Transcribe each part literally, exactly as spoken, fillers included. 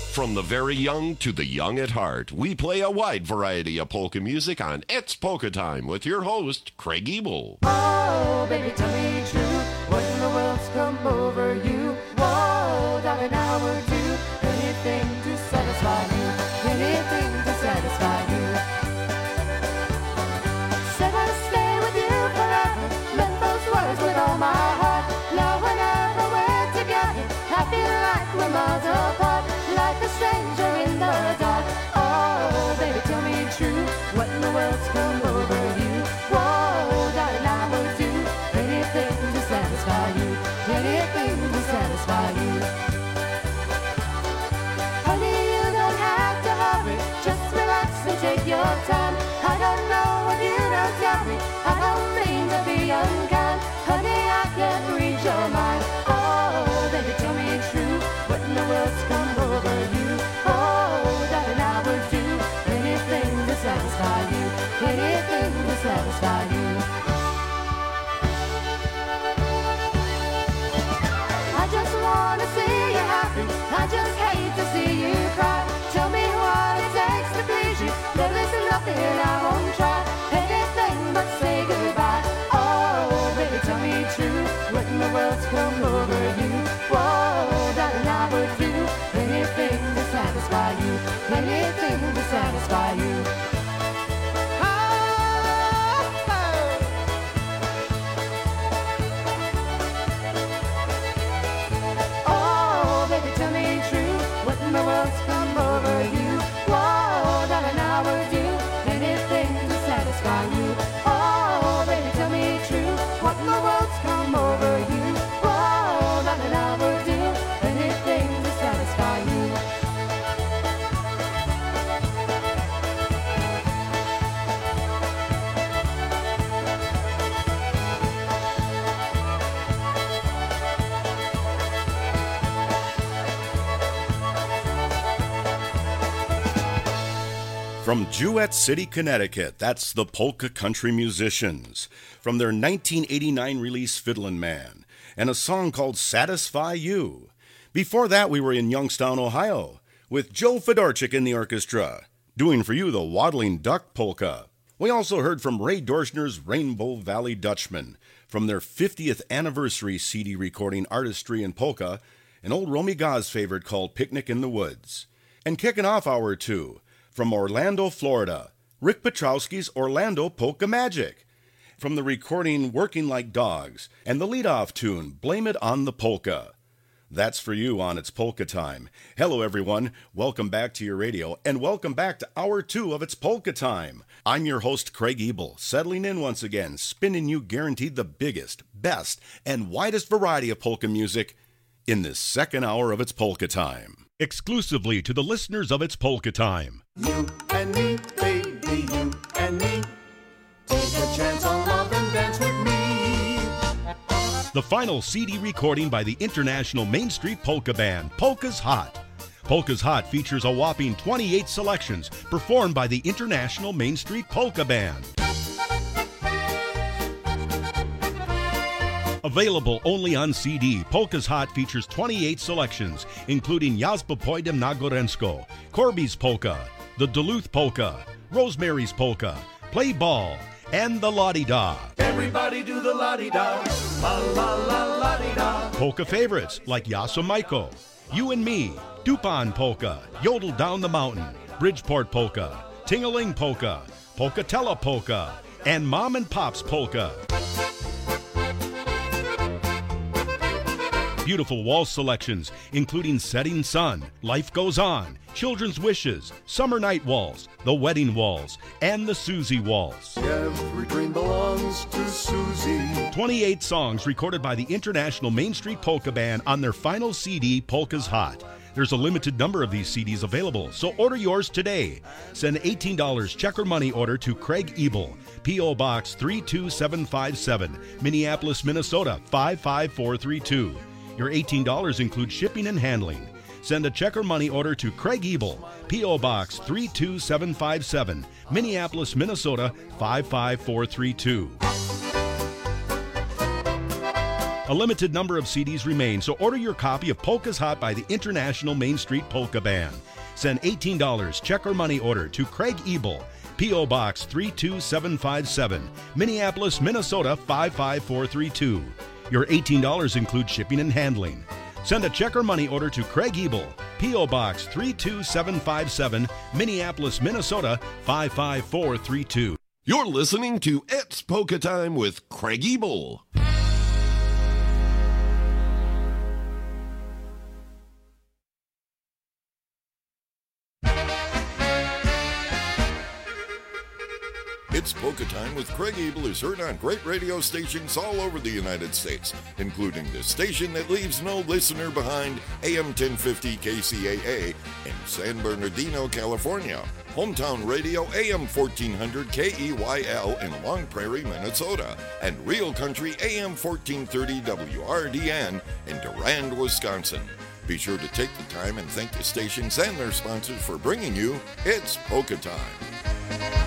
From the very young to the young at heart, we play a wide variety of polka music on It's Polka Time with your host, Craig Ebel. Oh, baby, tell me true, what in the world's come over you? Whoa, darling, I would do anything to satisfy you, anything to satisfy you. Said I'd stay with you forever, meant those words with all my heart. Love whenever we're together, I feel like we're miles apart. Like a stranger in the dark. Oh, baby, tell me true, what in the world's come over you? Whoa, darling, I would do anything to satisfy you, anything to satisfy you. Honey, you don't have to hurry, just relax and take your time. I don't know what you don't tell me, I don't mean to be unkind. Honey, I can't read your mind. Oh, baby, tell me true, what in the world's come over you? Oh, darling, I would do anything to satisfy you, anything to satisfy you. I just wanna see you happy, I just hate to see you cry. Tell me what it takes to please you, there is nothing I won't try. Anything but say goodbye. Oh, baby, tell me true, what in the world's come over you? Whoa, darling, I would do anything to satisfy you, anything to satisfy you. Oh, baby, tell me true, what in the world's come over you? Whoa, darling, I would do anything to satisfy you. Oh, baby, tell me true, what in the world's come over you? Whoa, darling, I would do anything to satisfy you. From Jewett City, Connecticut, that's the Polka Country Musicians, from their nineteen eighty-nine release Fiddlin' Man, and a song called Satisfy You. Before that, we were in Youngstown, Ohio, with Joe Fedorchik in the orchestra, doing for you the Waddling Duck Polka. We also heard from Ray Dorschner's Rainbow Valley Dutchman, from their fiftieth anniversary C D recording Artistry and Polka, an old Romy Gaz favorite called Picnic in the Woods. And kicking off hour two, from Orlando, Florida, Rick Petrowski's Orlando Polka Magic. From the recording Working Like Dogs, and the lead-off tune, Blame It on the Polka. That's for you on It's Polka Time. Hello, everyone. Welcome back to your radio, and welcome back to hour two of It's Polka Time. I'm your host, Craig Ebel, settling in once again, spinning you guaranteed the biggest, best, and widest variety of polka music in this second hour of It's Polka Time. Exclusively to the listeners of It's Polka Time. You and me, baby, you and me. Take a chance on love and dance with me. The final C D recording by the International Main Street Polka Band, Polka's Hot. Polka's Hot features a whopping twenty-eight selections performed by the International Main Street Polka Band. Available only on C D, Polka's Hot features twenty-eight selections, including Jazba Pojdem na Gorensko, Corby's Polka, the Duluth Polka, Rosemary's Polka, Play Ball, and the La-Di-Da. Everybody do the la-di-da, la la la la-di-da. Polka favorites like Yasa Maiko, You and Me, Dupan Polka, Yodel Down the Mountain, Bridgeport Polka, Ting-a-Ling Polka, Polkatella Polka, and Mom and Pop's Polka. Beautiful waltz selections, including Setting Sun, Life Goes On, Children's Wishes, Summer Night Waltz, The Wedding Waltz, and the Susie Waltz. Every dream belongs to Susie. twenty-eight songs recorded by the International Main Street Polka Band on their final C D, Polka's Hot. There's a limited number of these C Ds available, so order yours today. Send eighteen dollars check or money order to Craig Ebel, P O Box three two seven five seven, Minneapolis, Minnesota five five four three two. Your eighteen dollars includes shipping and handling. Send a check or money order to Craig Ebel, P O Box three two seven five seven, Minneapolis, Minnesota five five four three two. A limited number of C Ds remain, so order your copy of Polka's Hot by the International Main Street Polka Band. Send eighteen dollars check or money order to Craig Ebel, P O. Box three two seven five seven, Minneapolis, Minnesota five five four three two. Your eighteen dollars includes shipping and handling. Send a check or money order to Craig Ebel, P O. Box three two seven five seven, Minneapolis, Minnesota five five four three two. You're listening to It's Polka Time with Craig Ebel. It's Polka Time with Craig Ebel is heard on great radio stations all over the United States, including the station that leaves no listener behind, A M ten fifty K C A A in San Bernardino, California. Hometown Radio, A M fourteen hundred K E Y L in Long Prairie, Minnesota. And Real Country, A M fourteen thirty W R D N in Durand, Wisconsin. Be sure to take the time and thank the stations and their sponsors for bringing you It's Polka Time.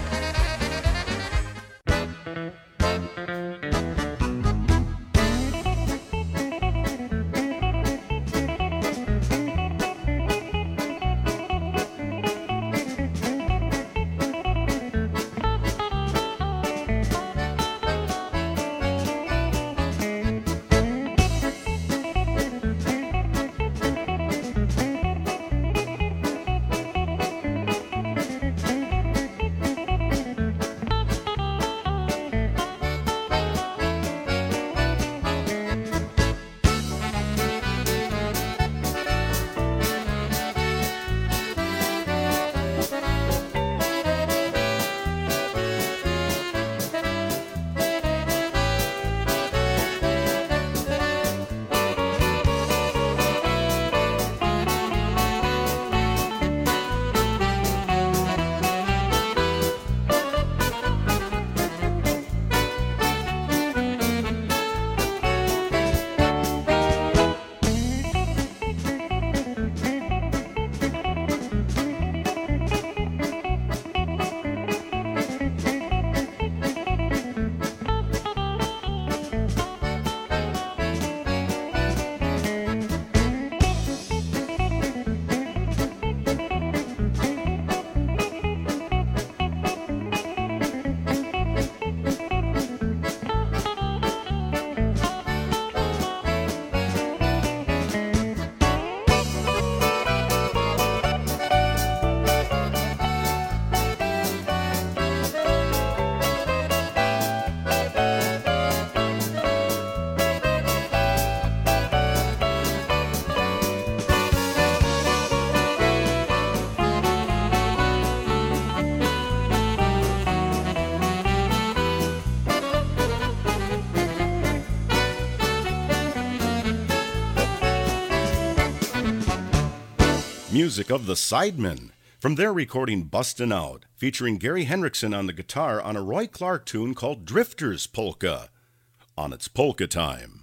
Music of the Sidemen, from their recording Bustin' Out, featuring Gary Hendrickson on the guitar on a Roy Clark tune called Drifter's Polka, on It's Polka Time.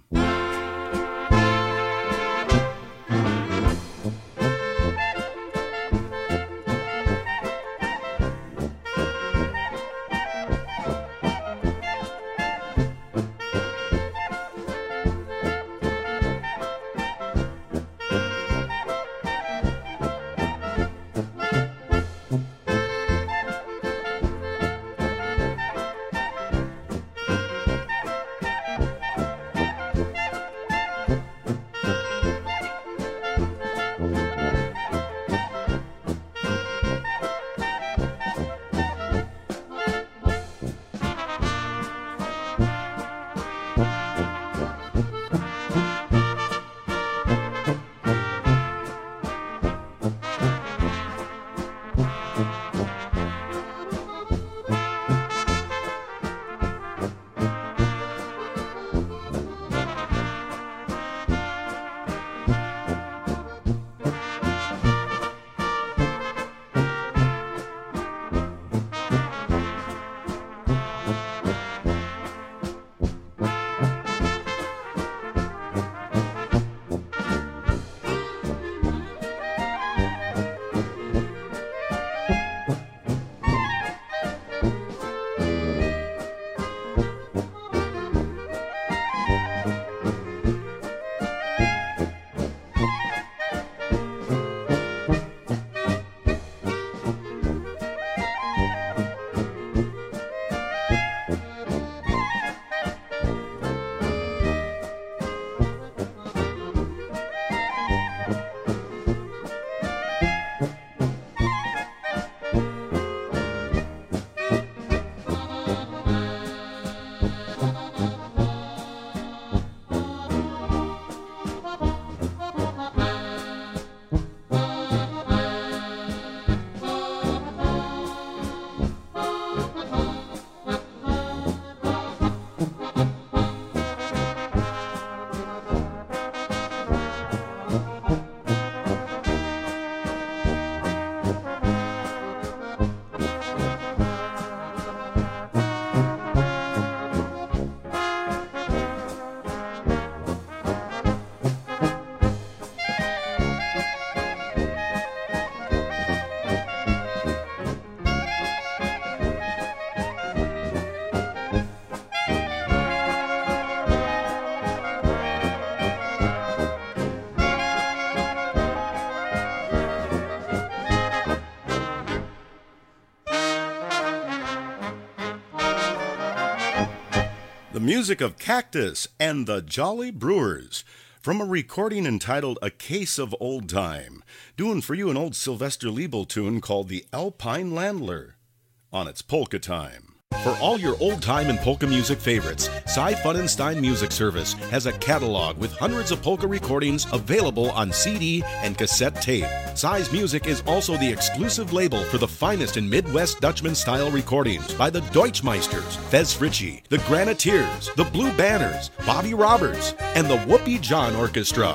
the music of Cactus and the Jolly Brewers, from a recording entitled A Case of Old Time, doing for you an old Sylvester Liebel tune called The Alpine Landler, on its Polka Time. For all your old-time and polka music favorites, Cy Funenstein Music Service has a catalog with hundreds of polka recordings available on C D and cassette tape. Cy's Music is also the exclusive label for the finest in Midwest Dutchman-style recordings by the Deutschmeisters, Fez Fritchie, the Graniteers, the Blue Banners, Bobby Roberts, and the Whoopi John Orchestra.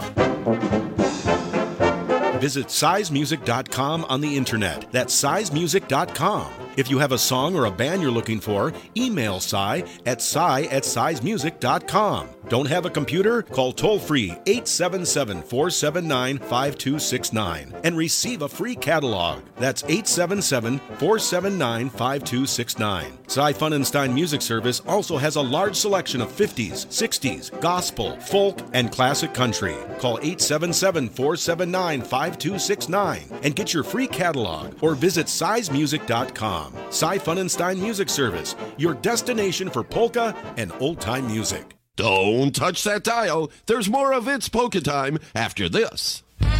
Visit size music dot com on the internet. That's size music dot com. If you have a song or a band you're looking for, email Cy at cy at size music dot com. Don't have a computer? Call toll-free eight seven seven, four seven nine, five two six nine and receive a free catalog. That's eight seven seven, four seven nine, five two six nine. Cy Funenstein Music Service also has a large selection of fifties, sixties, gospel, folk, and classic country. Call eight seven seven, four seven nine, five two six nine and get your free catalog, or visit size music dot com. Cy Funenstein Music Service, your destination for polka and old-time music. Don't touch that dial. There's more of It's Polka Time after this.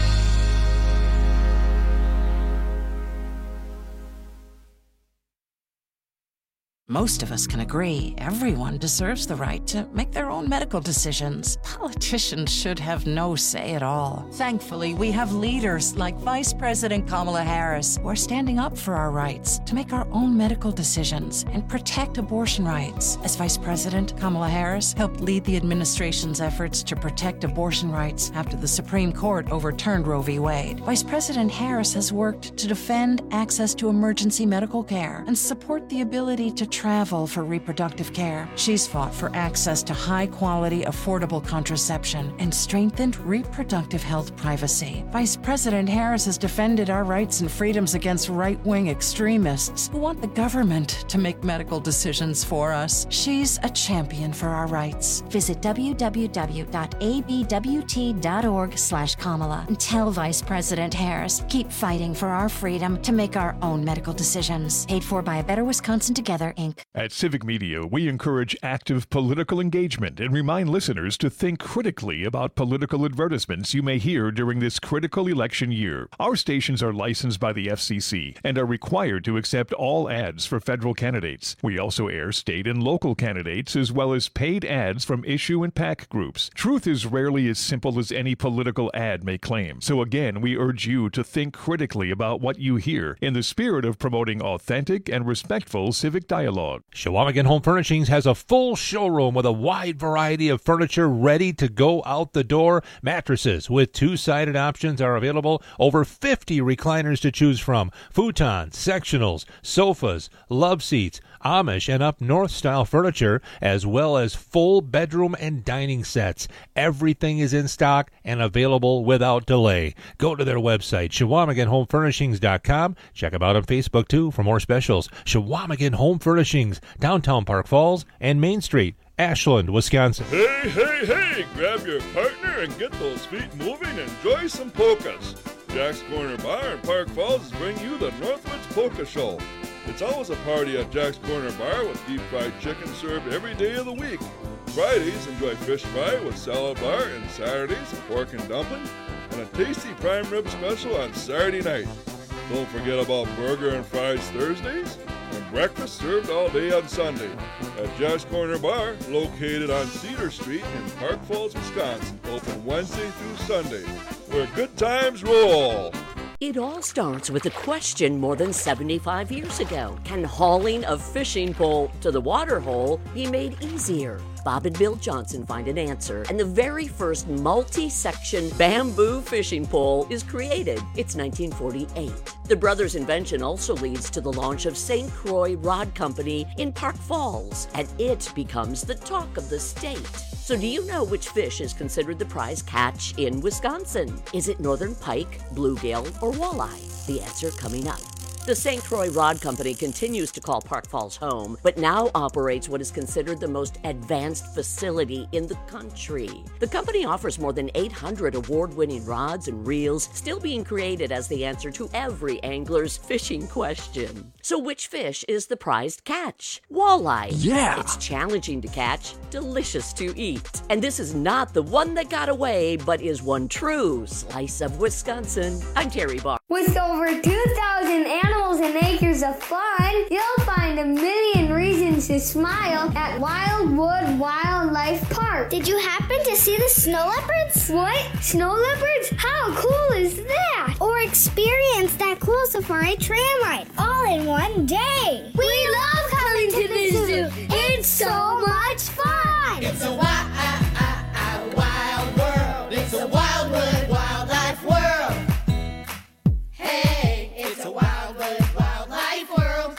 Most of us can agree everyone deserves the right to make their own medical decisions. Politicians should have no say at all. Thankfully, we have leaders like Vice President Kamala Harris who are standing up for our rights to make our own medical decisions and protect abortion rights. As Vice President, Kamala Harris helped lead the administration's efforts to protect abortion rights after the Supreme Court overturned Roe v. Wade. Vice President Harris has worked to defend access to emergency medical care and support the ability to travel for reproductive care. She's fought for access to high-quality, affordable contraception and strengthened reproductive health privacy. Vice President Harris has defended our rights and freedoms against right-wing extremists who want the government to make medical decisions for us. She's a champion for our rights. Visit w w w dot a b w t dot org slash Kamala and tell Vice President Harris, keep fighting for our freedom to make our own medical decisions. Paid for by A Better Wisconsin Together, Incorporated. At Civic Media, we encourage active political engagement and remind listeners to think critically about political advertisements you may hear during this critical election year. Our stations are licensed by the F C C and are required to accept all ads for federal candidates. We also air state and local candidates as well as paid ads from issue and PAC groups. Truth is rarely as simple as any political ad may claim. So again, we urge you to think critically about what you hear in the spirit of promoting authentic and respectful civic dialogue. Chequamegon Home Furnishings has a full showroom with a wide variety of furniture ready to go out the door. Mattresses with two-sided options are available. Over fifty recliners to choose from. Futons, sectionals, sofas, love seats, Amish and up north style furniture, as well as full bedroom and dining sets. Everything is in stock and available without delay. Go to their website, Chequamegon Home Furnishings dot com. Check them out on Facebook too for more specials. Chequamegon Home Furnishings, downtown Park Falls and Main Street, Ashland, Wisconsin. Hey, hey, hey! Grab your partner and get those feet moving and enjoy some polkas. Jack's Corner Bar in Park Falls is bringing you the Northwoods Polka Show. It's always a party at Jack's Corner Bar with deep fried chicken served every day of the week. Fridays, enjoy fish fry with salad bar, and Saturdays, pork and dumpling, and a tasty prime rib special on Saturday night. Don't forget about burger and fries Thursdays, and breakfast served all day on Sunday at Jack's Corner Bar, located on Cedar Street in Park Falls, Wisconsin, open Wednesday through Sunday, where good times roll. It all starts with a question more than seventy-five years ago. Can hauling a fishing pole to the water hole be made easier? Bob and Bill Johnson find an answer, and the very first multi-section bamboo fishing pole is created. It's nineteen forty-eight. The brothers' invention also leads to the launch of Saint Croix Rod Company in Park Falls, and it becomes the talk of the state. So do you know which fish is considered the prize catch in Wisconsin? Is it northern pike, bluegill, or walleye? The answer coming up. The Saint Croix Rod Company continues to call Park Falls home, but now operates what is considered the most advanced facility in the country. The company offers more than eight hundred award-winning rods and reels, still being created as the answer to every angler's fishing question. So which fish is the prized catch? Walleye. Yeah. It's challenging to catch, delicious to eat. And this is not the one that got away, but is one true slice of Wisconsin. I'm Terry Barr. With over two thousand animals and acres of fun, you'll find a million reasons to smile at Wildwood Wildlife Park. Did you happen to see the snow leopards? What? Snow leopards? How cool is that? Or experience that cool safari tram ride all in one day. We, we love coming to the zoo. zoo. It's so much fun. It's a wild, wild, wild world. It's a Wildwood Wildlife world. Hey, it's a Wildwood Wildlife world.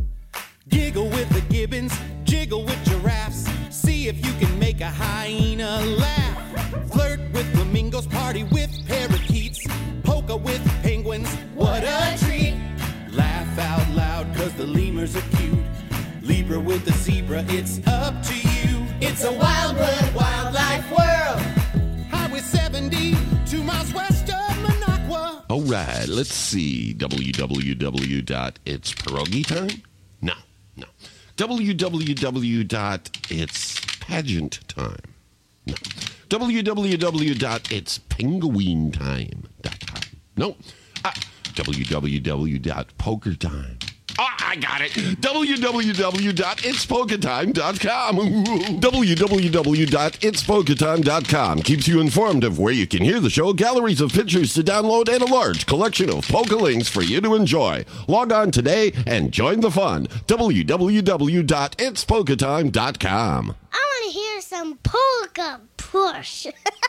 Giggle with the gibbons, jiggle with giraffes. See if you can make a hyena laugh. Flirt with flamingos, party with parakeets. Polka with penguins, what a treat. Laugh out loud cause the lemurs are cute. Libra with the zebra, it's up to you. It's a Wildwood Wildlife world. Highway seventy, two miles west of Minocqua. All right, let's see. w w w dot its pierogi time? No, no. w w w dot its pageant time? No. w w w dot its penguin time dot com? No. Uh, w w w dot poker time. Oh, I got it. w w w dot its poker time dot com. w w w dot its poker time dot com keeps you informed of where you can hear the show, galleries of pictures to download, and a large collection of polka links for you to enjoy. Log on today and join the fun. w w w dot its poker time dot com. I want to hear some polka push.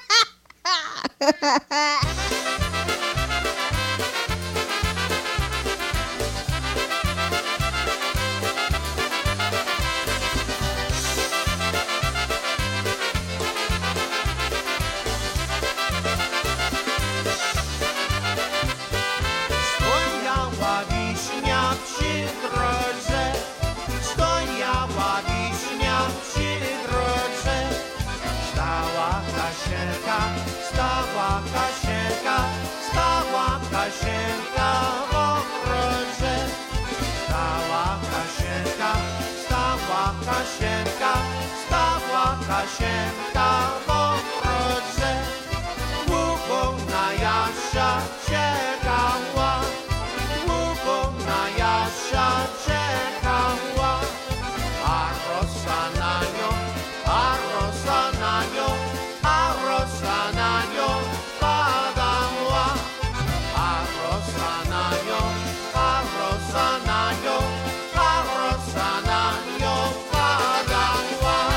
Stała Kasienka, stała Kasienka w ogrodzie. Stała Kasienka, stała Kasienka, stała Kasienka w ogrodzie. Długą na Jasia czekała, długą na Jasia czekała. A rosa na nią, a rosa na nią, a rosa na nią padała, a rosa na nią, a rosa na nią, a rosa na nią padała.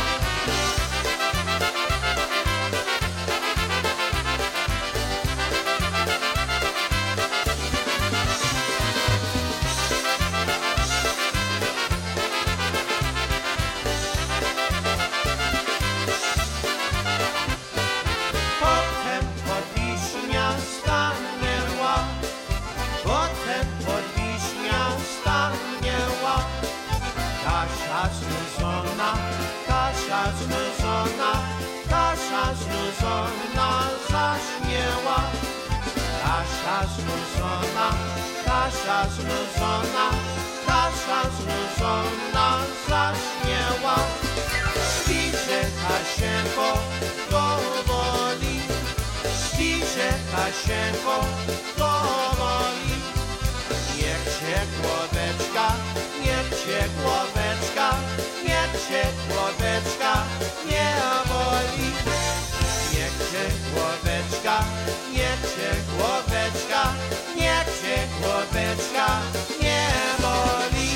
Znużona, Kasia znużona, Kasia znużona zaśmiała. Kasia znużona, Kasia znużona, Kasia znużona zaśmiała. Śpiże Kasienko powoli, śpiże Kasienko powoli. Niech cię głoweczka, niech cię głoweczka, niech cię głoweczka nie boli. Niech cię głoweczka, niech cię głoweczka, niech cię głoweczka nie boli.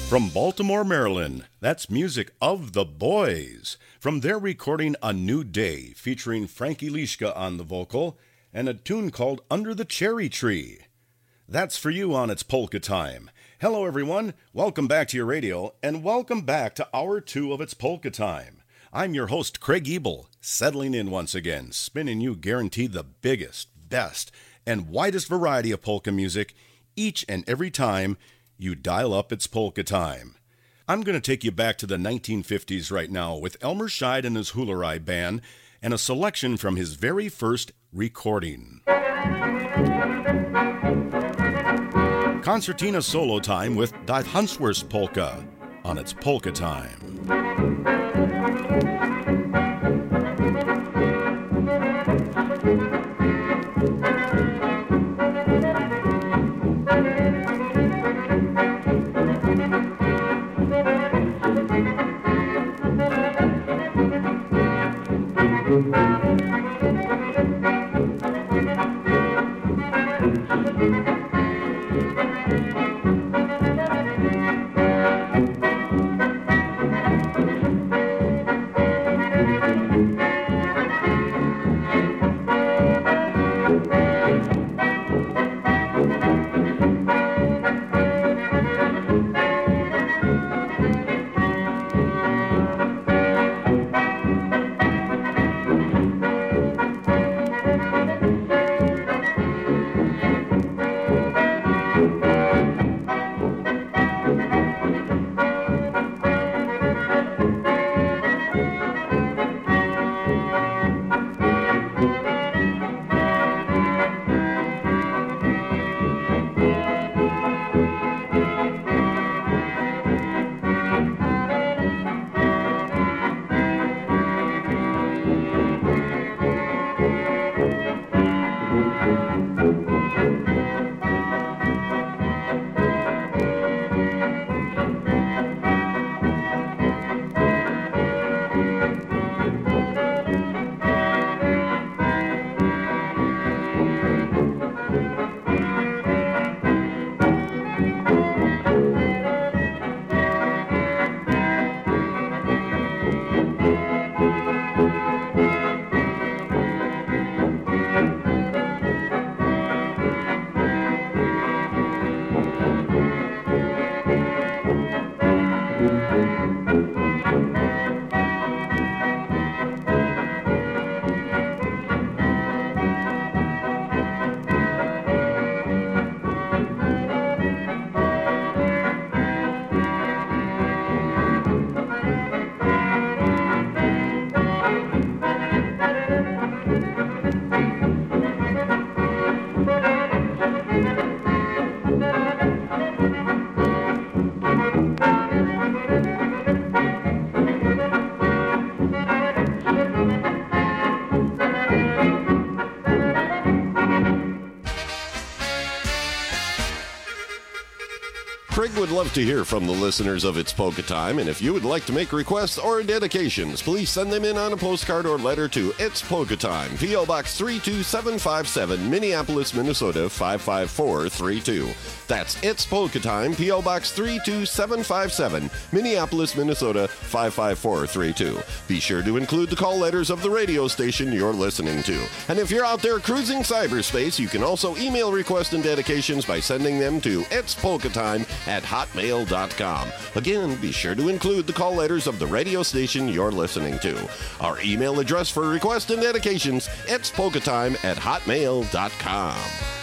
From Baltimore, Maryland, that's music of The Boys. From their recording A New Day, featuring Frankie Lischka on the vocal, and a tune called Under the Cherry Tree. That's for you on It's Polka Time. Hello, everyone. Welcome back to your radio, and welcome back to Hour two of It's Polka Time. I'm your host, Craig Ebel, settling in once again, spinning you guaranteed the biggest, best, and widest variety of polka music each and every time you dial up It's Polka Time. I'm going to take you back to the nineteen fifties right now with Elmer Scheid and his Hularai Band and a selection from his very first recording. Concertina solo time with Die Hanswurst Polka on It's Polka Time. Craig would love to hear from the listeners of It's Polka Time, and if you would like to make requests or dedications, please send them in on a postcard or letter to It's Polka Time, P O. Box three two seven five seven, Minneapolis, Minnesota five five four three two. That's It's Polka Time, P O. Box three two seven five seven, Minneapolis, Minnesota five five four three two. Be sure to include the call letters of the radio station you're listening to. And if you're out there cruising cyberspace, you can also email requests and dedications by sending them to It's Polka Time at hotmail dot com. Again, be sure to include the call letters of the radio station you're listening to. Our email address for requests and dedications, it's polka time at hotmail dot com.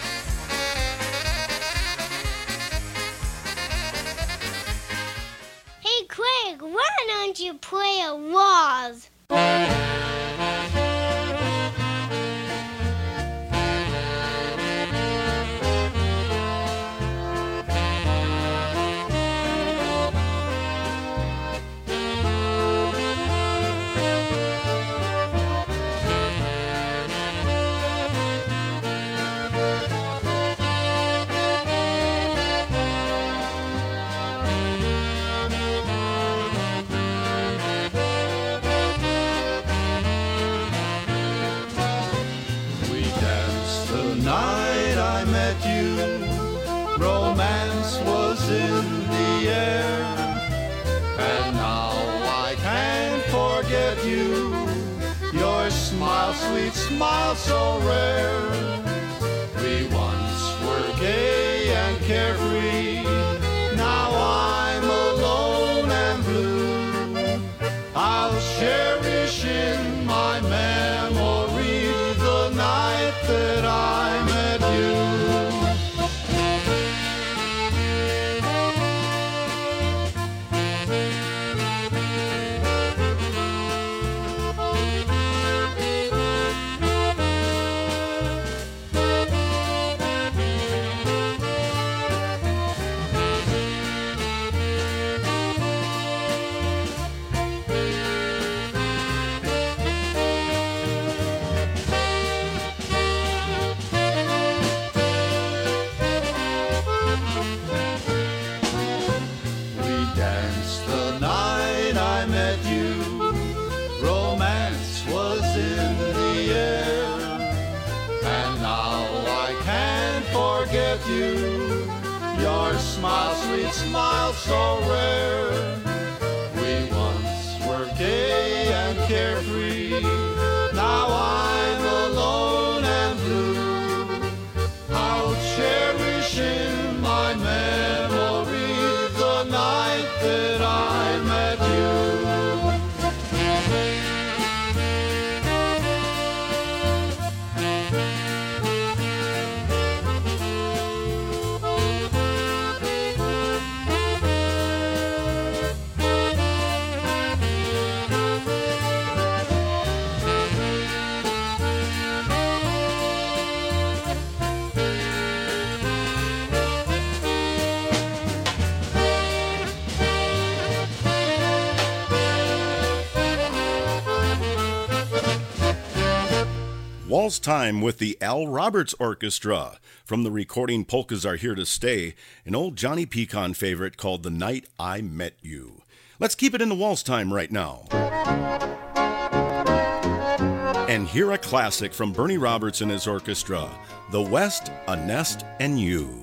Hey, Craig, why don't you play a waltz? Night I met you, romance was in the air. smile so rare. We once were gay and carefree. Now I'm alone and blue. I'll cherish in my memory the night that I met you. You, your smile, sweet smile so rare. We once were gay and carefree. Now I'm alone and blue. I'll cherish in my memory the night that I met you. Waltz Time with the Al Roberts Orchestra. From the recording Polkas Are Here to Stay, an old Johnny Pecan favorite called The Night I Met You. Let's keep it in the waltz time right now. And hear a classic from Bernie Roberts and his orchestra, The West, A Nest, and You.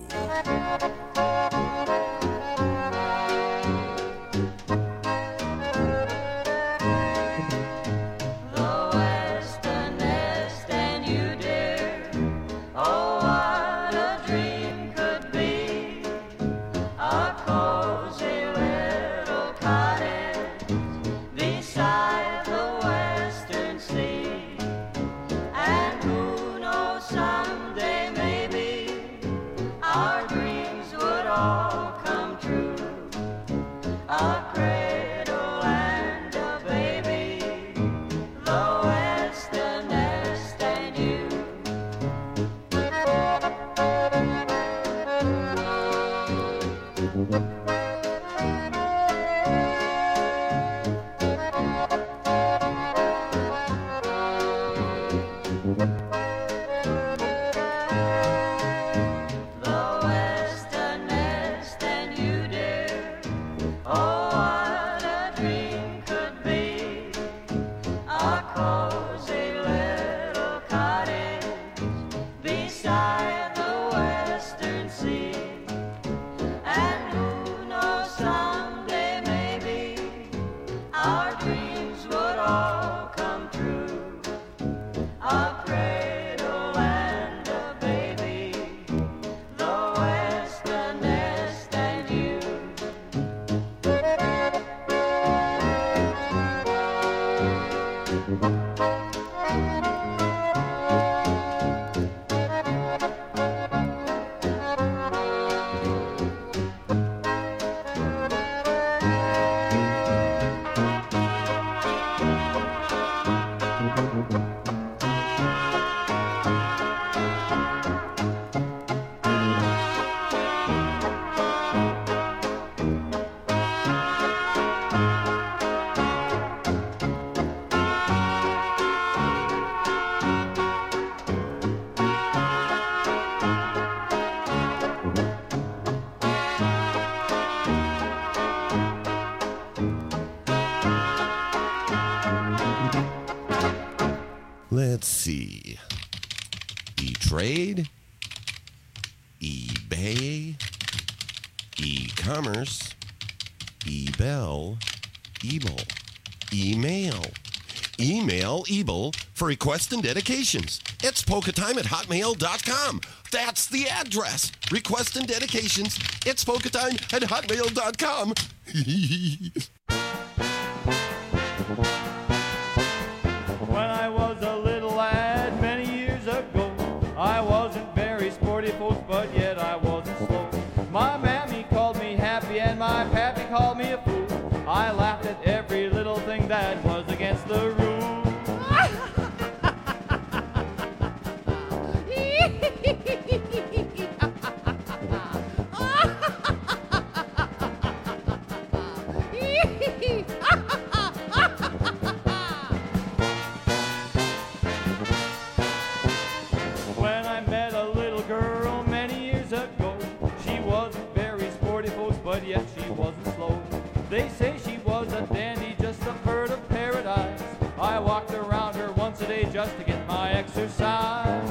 Someday maybe our dreams would all come true. A cradle and a baby, the West, the nest, and you. Let's see. E-Trade, eBay, e-commerce, eBell, Ebel, email, email, Ebel, for requests and dedications. It's polka time at hotmail dot com. That's the address. Requests and dedications. It's polka time at hotmail dot com. When I was a little lad many years ago, I wasn't very sporty, folks, but yet I wasn't slow. My mammy called me happy and my pappy called me a fool. I laughed at every little thing that was against the rules. When I met a little girl many years ago, she wasn't very sporty, folks, but yet she wasn't slow. They say she was a dandy, just a bird of paradise. I walked around her once a day just to get my exercise.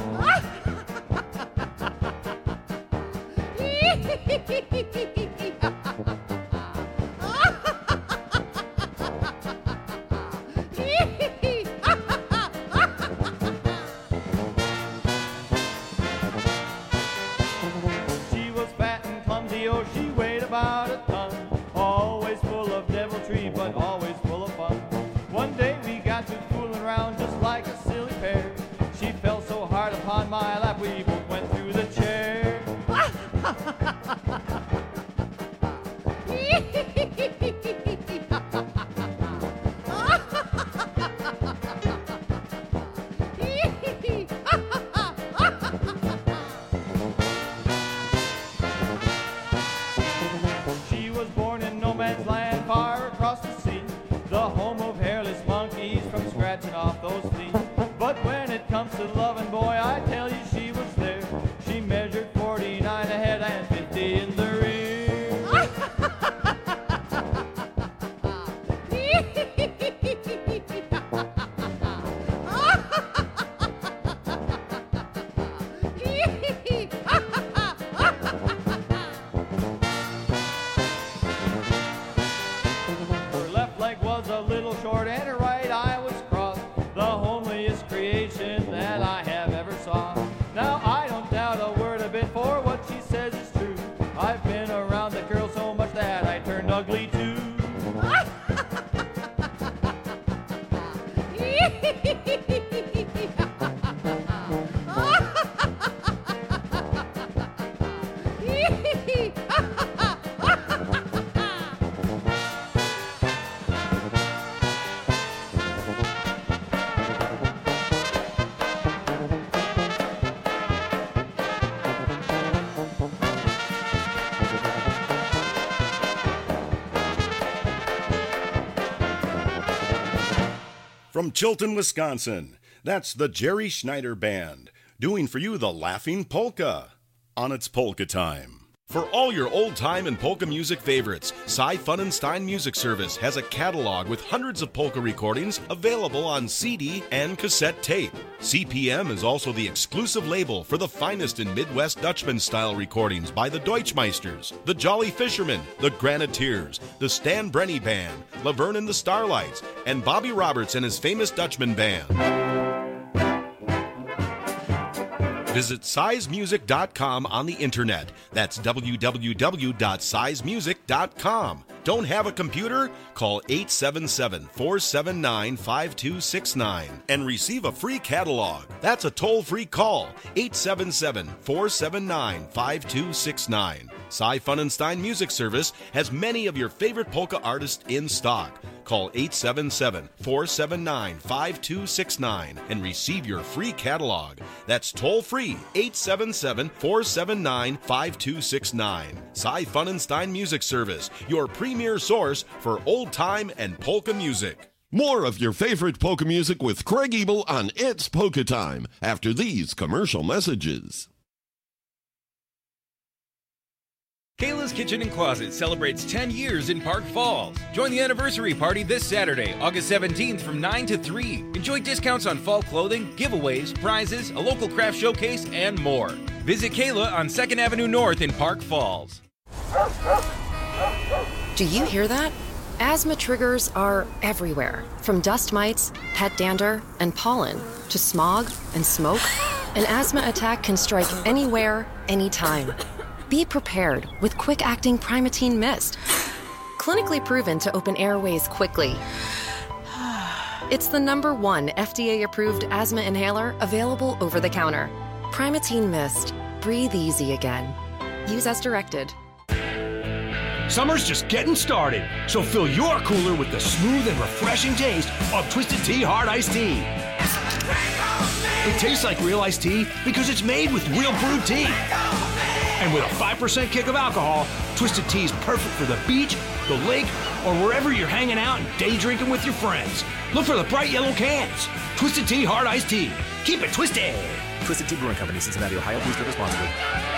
She was fat and clumsy, oh, she weighed about a ton. Always full of deviltry, but always full of fun. One day we got to fooling around just like a silly pair. She fell so hard upon my lap, we both went through the chair. She was born in no man's land far across the sea, the home of hairless monkeys from scratching off those fleas. But when it comes to loving, boy, I tell you she was there. She measured forty-nine ahead and fifty in the rear. Her left leg was a little short and her right eye was crossed, the homeliest creation that I have ever saw. Now I don't doubt a word of it, for what she says is true. I've been around the girl so much that I turned ugly too. From Chilton, Wisconsin, that's the Jerry Schneider Band, doing for you the Laughing Polka on its Polka Time. For all your old-time and polka music favorites, Cy Funenstein Music Service has a catalog with hundreds of polka recordings available on C D and cassette tape. C P M is also the exclusive label for the finest in Midwest Dutchman-style recordings by the Deutschmeisters, the Jolly Fishermen, the Graniteers, the Stan Brenny Band, Laverne and the Starlights, and Bobby Roberts and his famous Dutchman Band. Visit size music dot com on the internet. That's w w w dot size music dot com. Don't have a computer? Call eight seven seven, four seven nine, five two six nine and receive a free catalog. That's a toll-free call, eight seven seven, four seven nine, five two six nine. Cy Funenstein Music Service has many of your favorite polka artists in stock. Call eight seven seven, four seven nine, five two six nine and receive your free catalog. That's toll-free, eight seven seven, four seven nine, five two six nine. Cy Funenstein Music Service, your premier source for old-time and polka music. More of your favorite polka music with Craig Ebel on It's Polka Time after these commercial messages. Kayla's Kitchen and Closet celebrates ten years in Park Falls. Join the anniversary party this Saturday, August seventeenth from nine to three. Enjoy discounts on fall clothing, giveaways, prizes, a local craft showcase, and more. Visit Kayla on second Avenue North in Park Falls. Do you hear that? Asthma triggers are everywhere, from dust mites, pet dander, and pollen, to smog and smoke. An asthma attack can strike anywhere, anytime. Be prepared with quick-acting Primatene Mist. Clinically proven to open airways quickly. It's the number one F D A-approved asthma inhaler available over the counter. Primatene Mist. Breathe easy again. Use as directed. Summer's just getting started, so fill your cooler with the smooth and refreshing taste of Twisted Tea Hard Iced Tea. It tastes like real iced tea because it's made with real brewed tea. And with a five percent kick of alcohol, Twisted Tea is perfect for the beach, the lake, or wherever you're hanging out and day drinking with your friends. Look for the bright yellow cans. Twisted Tea Hard Iced Tea. Keep it twisted. Twisted Tea Brewing Company, Cincinnati, Ohio. Please drink responsibly.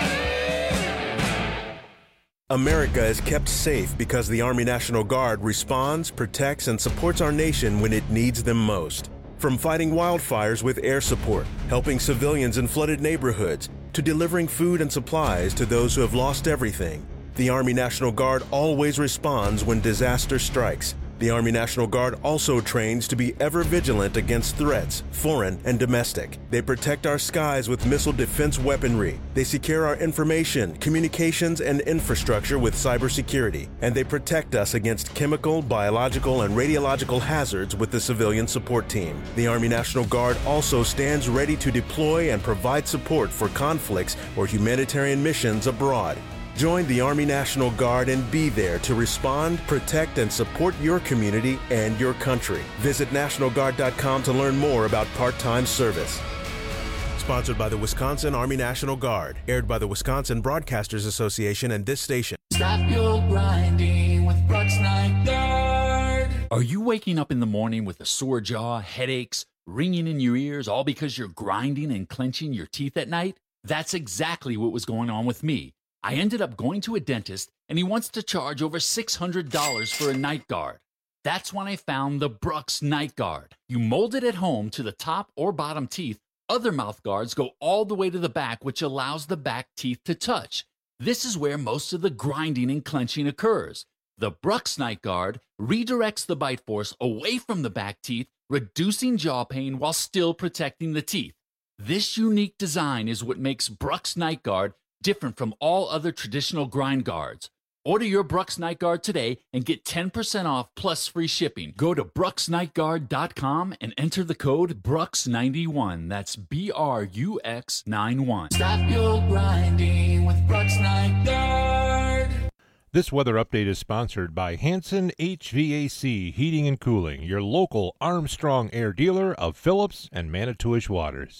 America is kept safe because the Army National Guard responds, protects, and supports our nation when it needs them most. From fighting wildfires with air support, helping civilians in flooded neighborhoods, to delivering food and supplies to those who have lost everything, the Army National Guard always responds when disaster strikes. The Army National Guard also trains to be ever vigilant against threats, foreign and domestic. They protect our skies with missile defense weaponry. They secure our information, communications, and infrastructure with cybersecurity. And they protect us against chemical, biological, and radiological hazards with the civilian support team. The Army National Guard also stands ready to deploy and provide support for conflicts or humanitarian missions abroad. Join the Army National Guard and be there to respond, protect, and support your community and your country. Visit National Guard dot com to learn more about part-time service. Sponsored by the Wisconsin Army National Guard. Aired by the Wisconsin Broadcasters Association and this station. Stop your grinding with Brooks Night Guard. Are you waking up in the morning with a sore jaw, headaches, ringing in your ears, all because you're grinding and clenching your teeth at night? That's exactly what was going on with me. I ended up going to a dentist, and he wants to charge over six hundred dollars for a night guard. That's when I found the Brooks Night Guard. You mold it at home to the top or bottom teeth. Other mouth guards go all the way to the back, which allows the back teeth to touch. This is where most of the grinding and clenching occurs. The Brooks Night Guard redirects the bite force away from the back teeth, reducing jaw pain while still protecting the teeth. This unique design is what makes Brooks Night Guard different from all other traditional grind guards. Order your Brooks Night Guard today and get ten percent off plus free shipping. Go to Brooks Night Guard dot com and enter the code Brooks ninety-one. That's B R U X ninety-one. Stop your grinding with Brooks Night Guard. This weather update is sponsored by Hanson H V A C Heating and Cooling, your local Armstrong Air dealer of Phillips and Manitowish Waters.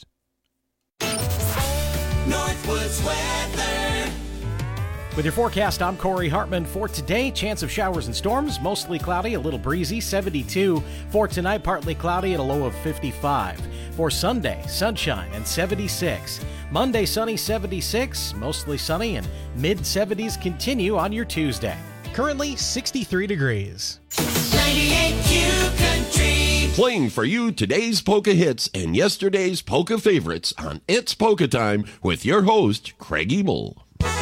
Northwoods weather. With your forecast, I'm Corey Hartman. For today, chance of showers and storms, mostly cloudy, a little breezy, seventy-two. For tonight, partly cloudy at a low of fifty-five. For Sunday, sunshine and seventy-six. Monday, sunny, seventy-six, mostly sunny, and mid-seventies continue on your Tuesday. Currently, sixty-three degrees. ninety-eight Q Country. Playing for you today's polka hits and yesterday's polka favorites on It's Polka Time with your host, Craig Ebel.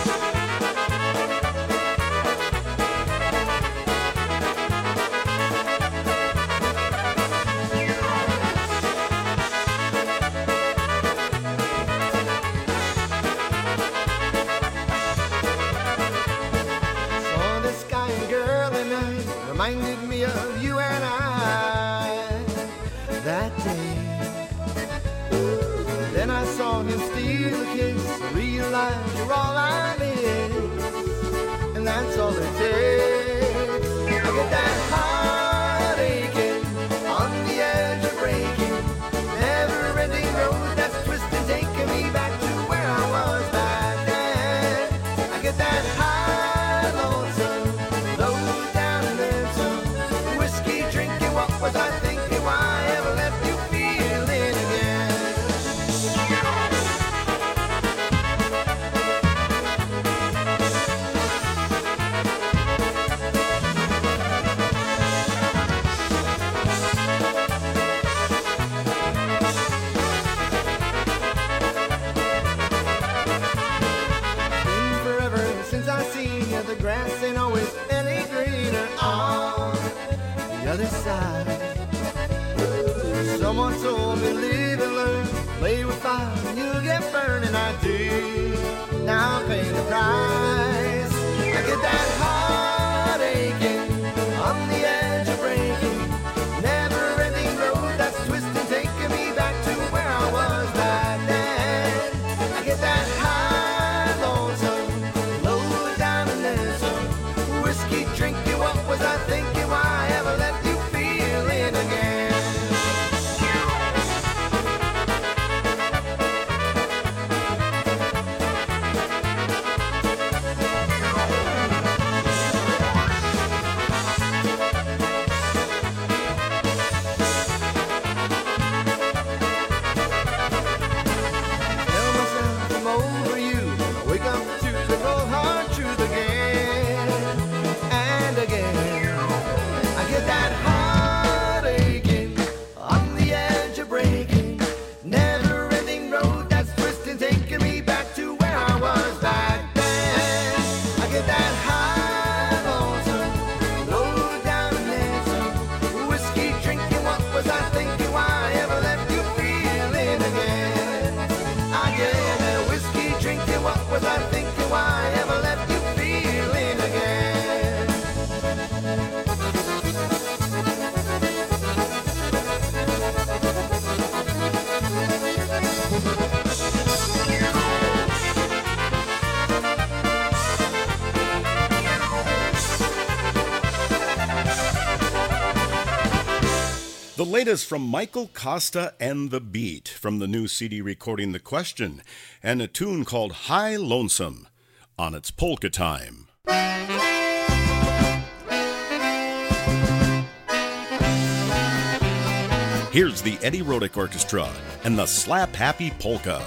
Saw this guy and girl and I reminded me of you and I that day. Ooh, then I saw him steal a kiss, realized you're all I need, and that's all it takes. I get that heart aching on the edge of breaking, never-ending road that's twisting, taking me back to where I was back then. I get that high, lonesome, low down and then some, whiskey drinking, what was I thinking? Why ever left you feeling again? Been forever since I seen you, the grass ain't always any greener. Oh, learning I did. Now I'm paying the price. I get that heart aching on the edge of breaking. Never ending road that's twisting, taking me back to where I was back then. I get that high, lonesome, low down and lonesome. Whiskey drinking, what was I thinking? Why ever let you feel it again? Tell myself I'm over you. Wake up to the cold hard truth again and again. I get that heart aching on the edge of breaking. Never ending road that's twisting, taking me back to where I was back then. I get that high, lonesome, low down and lonesome. Whiskey drinking, what was I thinking? Why ever let you feel it again? I get that whiskey drinking, what was I thinking? Why ever let you feel it again? The latest from Michael Costa and the Beat from the new C D recording The Question, and a tune called High Lonesome on its Polka Time. Here's the Eddie Rodick Orchestra and the Slap Happy Polka.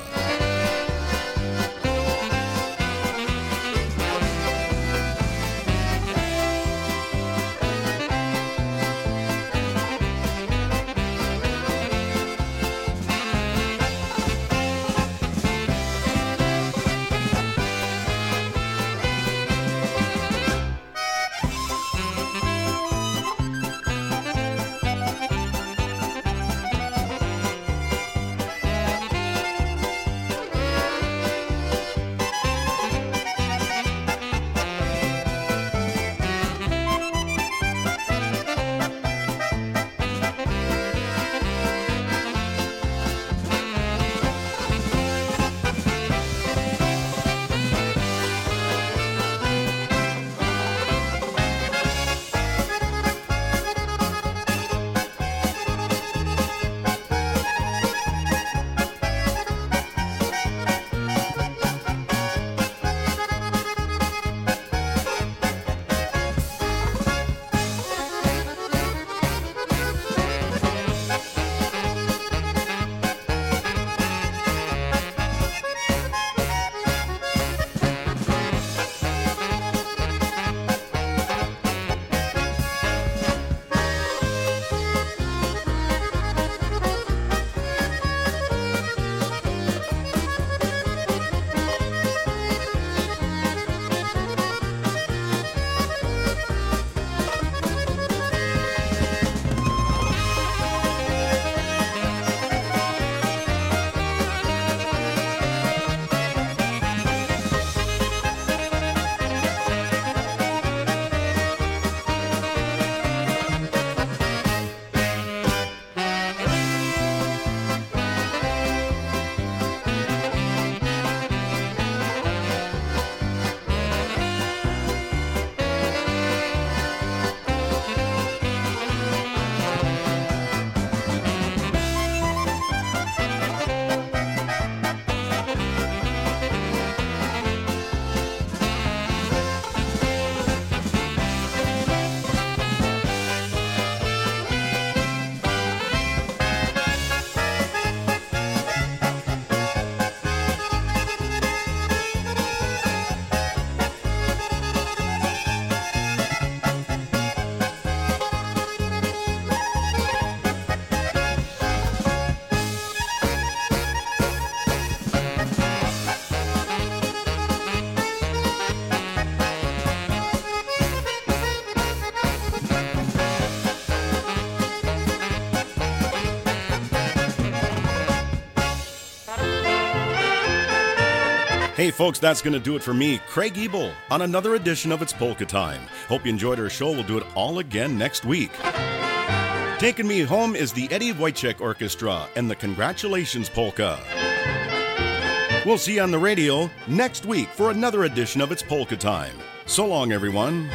Hey folks, that's going to do it for me, Craig Ebel, on another edition of It's Polka Time. Hope you enjoyed our show. We'll do it all again next week. Taking me home is the Eddie Wojciech Orchestra and the Congratulations Polka. We'll see you on the radio next week for another edition of It's Polka Time. So long, everyone.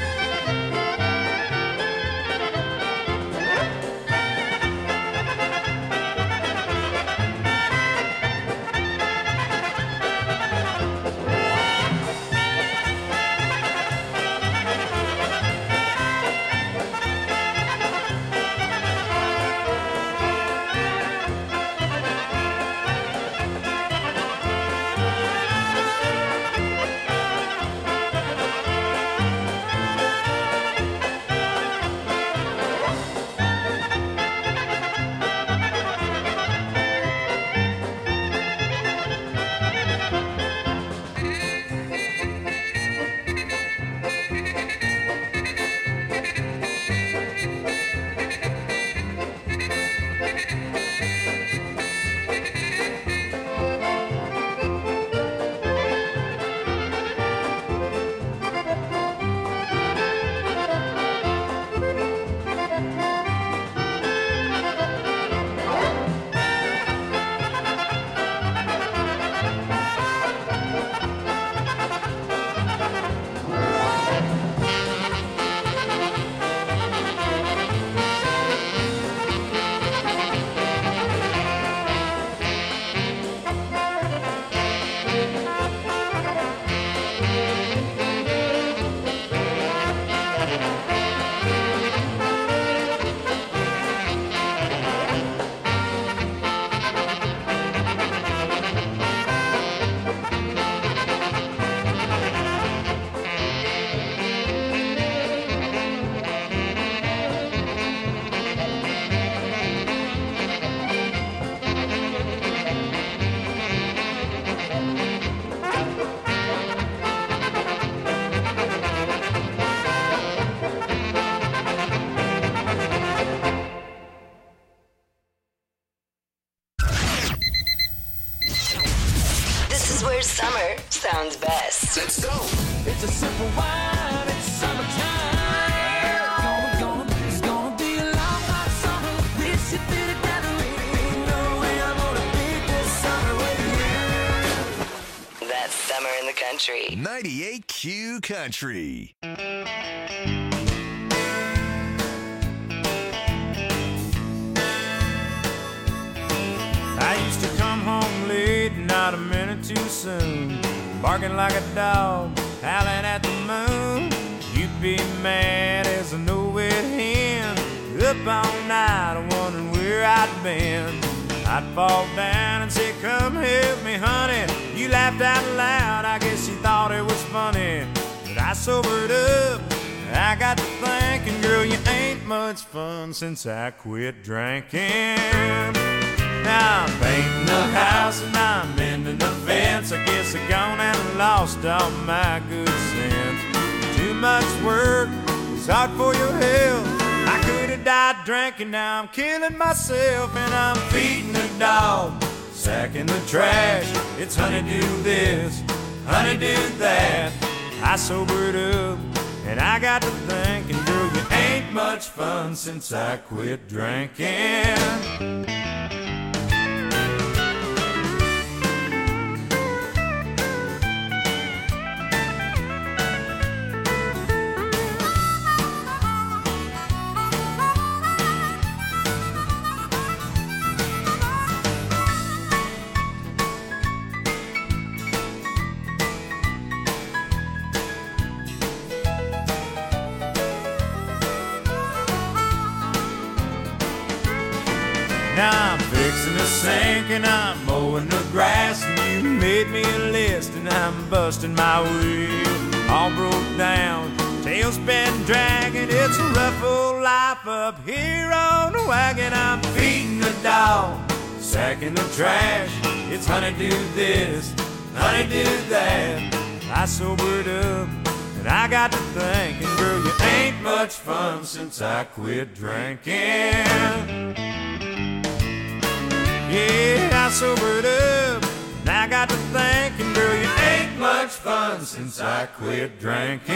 Summer sounds best. Let's go. It's a simple wine. It's summertime. Gonna, gonna, it's gonna be a long hot summer. We should be together. Ain't no way I'm gonna beat this summer with you. That's Summer in the Country. ninety-eight Q Country. I used to come home late, not a minute too soon, barking like a dog, howling at the moon. You'd be mad as a nowhere hen, up all night wondering where I'd been. I'd fall down and say, come help me, honey. You laughed out loud, I guess you thought it was funny. But I sobered up, I got to thinking, girl, you ain't much fun since I quit drinking. Now I'm painting the house and I'm mending the fence. I guess I gone and lost all my good sense. Too much work, it's hard for your health. I could have died drinking, now I'm killing myself. And I'm feeding the dog, sacking the trash. It's honey do this, honey do that. I sobered up and I got to thinking, girl, you ain't much fun since I quit drinking. Now I'm fixing the sink and I'm mowing the grass, and you made me a list and I'm busting my wheel. All broke down, tail's been dragging. It's a rough old life up here on the wagon. I'm feeding the dog, sacking the trash. It's honey do this, honey do that. I sobered up and I got to thinking, girl, you ain't much fun since I quit drinking. Yeah, I sobered up, and I got to thinking, girl, you ain't ain't much fun since I quit drinking.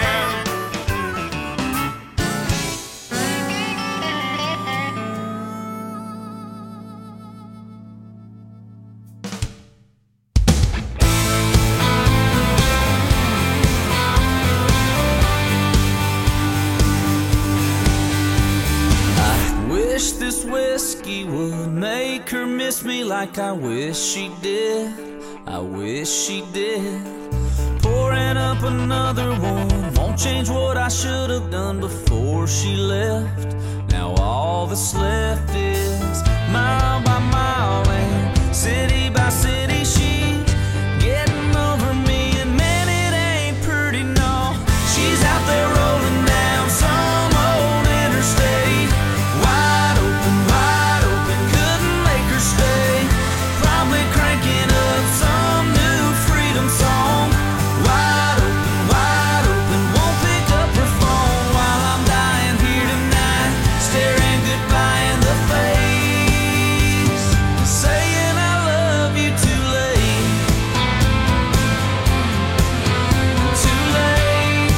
Wish this whiskey would make her miss me like I wish she did. I wish she did. Pouring up another one won't change what I should have done before she left. Now all that's left is mile by mile and city by city. She's getting over me, and man, it ain't pretty, no. She's out there rolling down some old interstate. Wide open, wide open, couldn't make her stay. Probably cranking up some new freedom song. Wide open, wide open, won't pick up her phone while I'm dying here tonight, staring goodbye in the face, saying I love you too late, too late.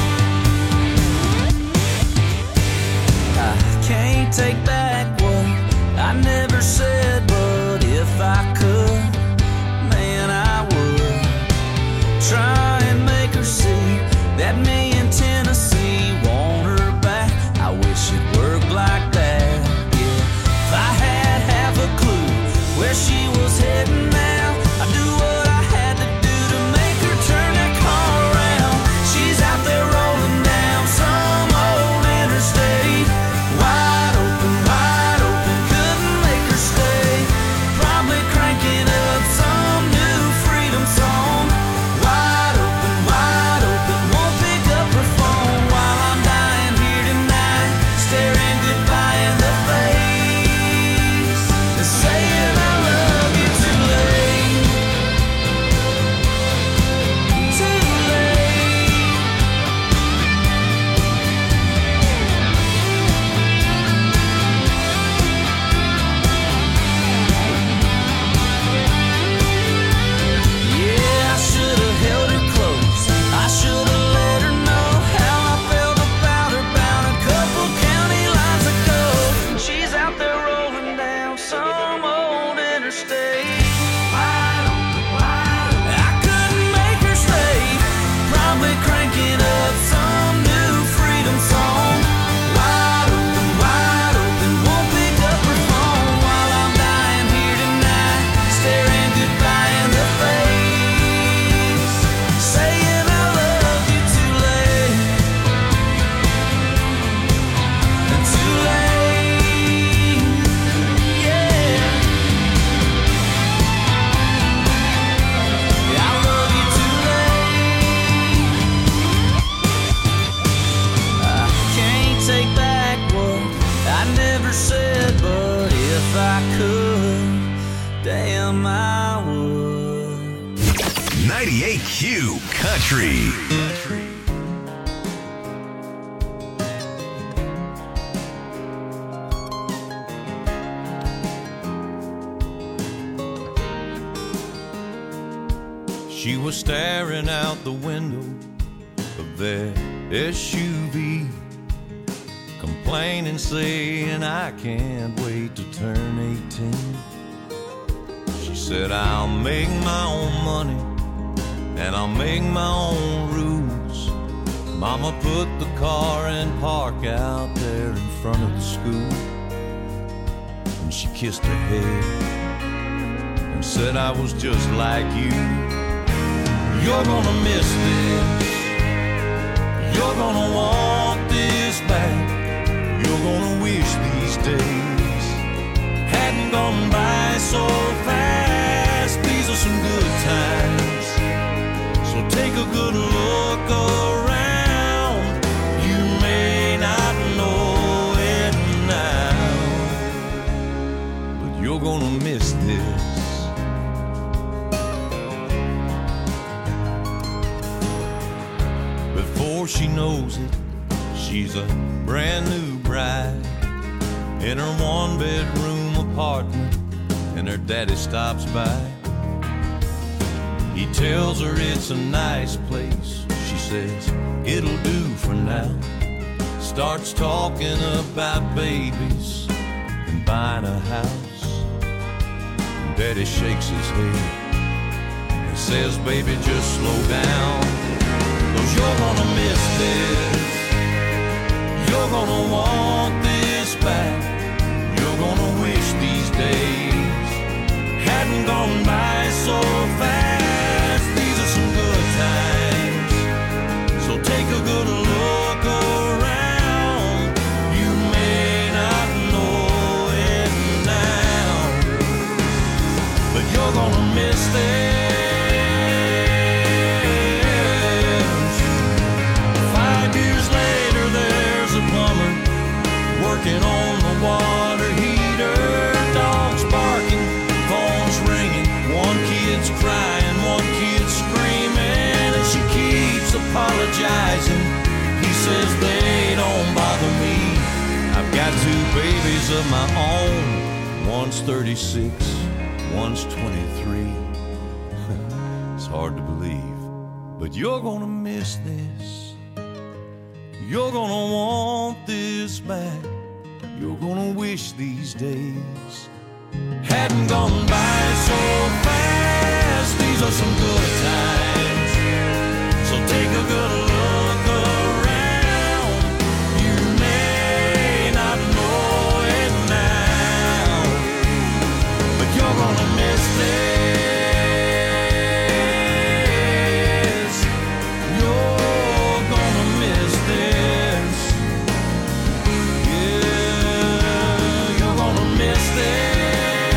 I can't take back what I never said, but if I could, man, I would try and make her see that me in Tennessee want her back. I wish it worked like that, yeah. If I had half a clue where she was heading now, I'd do what I had to do to make her turn that car around. She's out there rolling down some old interstate. Wide open, wide open, couldn't make her stay. Probably cranking up some new freedom song. Wide open, wide open, won't pick up her phone while I'm dying here tonight, staring goodbye in the face, and saying I love you too late, too late. Yeah, I should have held her close. I should have let her know how I felt about her bound a couple county lines ago. She's out there rolling down some old interstate. Wide open, wide open. I couldn't make her stay. Probably cranking up some new freedom song. Wide open, wide open, won't pick up her phone while I'm dying here tonight, staring goodbye in the face, saying I love you too late, too late, yeah. I love you too late. I can't take back what I never said, but if I could, damn, I would. ninety-eight Q Country. She was staring out the window of that S U V, complaining, saying I can't wait to turn eighteen. She said I'll make my own money and I'll make my own rules. Mama put the car in park out there in front of the school, and she kissed her head and said I was just like you. You're gonna miss this, you're gonna want this back, you're gonna wish these days hadn't gone by so fast. These are some good times, so take a good look around. You may not know it now, but you're gonna miss this. Before she knows it, she's a brand new bride in her one bedroom apartment, and her daddy stops by. He tells her it's a nice place. She says, it'll do for now. Starts talking about babies and buying a house. And Daddy shakes his head and says, baby, just slow down, 'cause you're gonna miss this. You're gonna want this back. You're gonna wish these days hadn't gone by so fast. These are some good times, so take a good look around. You may not know it now, but you're gonna miss this. Five years later, there's a plumber working on the water heater. Dogs barking, phones ringing, one kid's crying, one kid's screaming, and she keeps apologizing. He says they don't bother me. I've got two babies of my own. One's thirty-six, one's twenty-three. It's hard to believe, but you're gonna miss this. You're gonna want this back. You're gonna wish these days hadn't gone by so fast. These are some good times, so take a good look